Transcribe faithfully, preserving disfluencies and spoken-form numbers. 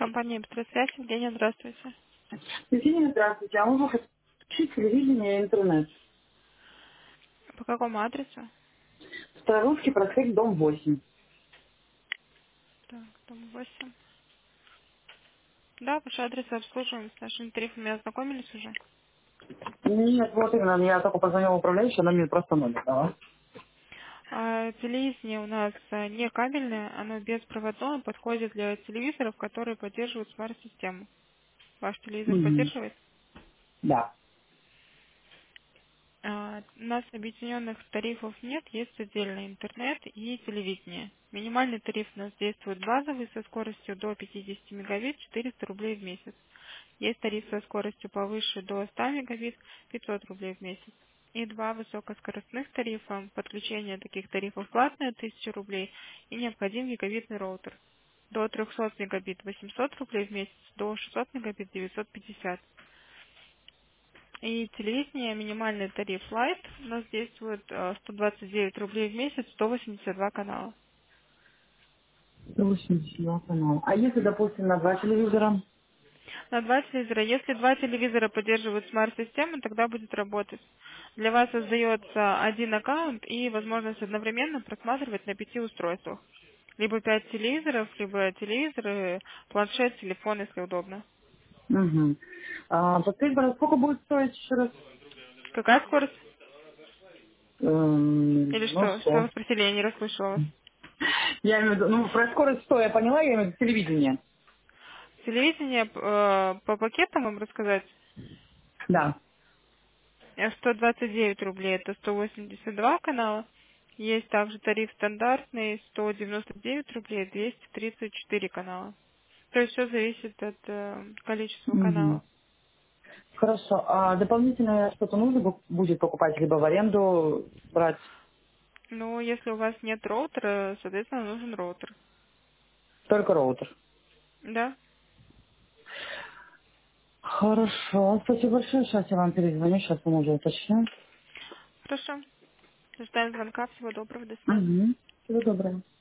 Компания «Быстросвязь». Евгения, здравствуйте. Евгения, здравствуйте. А можно подключить телевидение и интернет? По какому адресу? Старорусский проспект, дом восемь. Так, дом восемь. Да, ваш адрес обслуживаем. С нашими тарифами ознакомились уже. Нет, вот именно, я только позвонила управляющей, она мне просто номер дала. А, телевидение у нас а, не кабельное, оно беспроводное, подходит для телевизоров, которые поддерживают смарт-систему. Ваш телевизор Мгм. поддерживает? Да. А, У нас объединенных тарифов нет, есть отдельный интернет и телевидение. Минимальный тариф у нас действует базовый со скоростью до пятьдесят мегабит, четыреста рублей в месяц. Есть тариф со скоростью повыше до ста мегабит, пятьсот рублей в месяц. И два высокоскоростных тарифа. Подключение таких тарифов платное, тысяча рублей, и необходим гигабитный роутер. До трехсот мегабит восемьсот рублей в месяц, до шестисот мегабит девятьсот пятьдесят. И телевидение, минимальный тариф Light у нас действует э, сто двадцать девять рублей в месяц, сто восемьдесят два канала. сто восемьдесят два канала. А если, допустим, на два телевизора? На два телевизора. Если два телевизора поддерживают смарт-систему, тогда будет работать. Для вас создается один аккаунт и возможность одновременно просматривать на пяти устройствах. Либо пять телевизоров, либо телевизоры, планшет, телефон, если удобно. Угу. А, подскажите, пожалуйста, сколько будет стоить еще раз? Какая скорость? Или Эм, ну, что? Что вы сто. спросили? Я не расслышала вас. Я имею в виду, ну, про скорость сто я поняла, я имею в виду телевидение. Телевидение э, по пакетам вам рассказать? Да. Э, сто двадцать девять рублей, это сто восемьдесят два канала. Есть также тариф стандартный, сто девяносто девять рублей, двести тридцать четыре канала. То есть все зависит от э, количества Угу. каналов. Хорошо. А дополнительно что-то нужно бу- будет покупать, либо в аренду брать? Но если у вас нет роутера, соответственно, нужен роутер. Только роутер. Да? Хорошо, спасибо большое. Сейчас я вам перезвоню, сейчас мы уже уточним. Хорошо. Ждаем звонка. Всего доброго. До свидания. Угу. Всего доброго.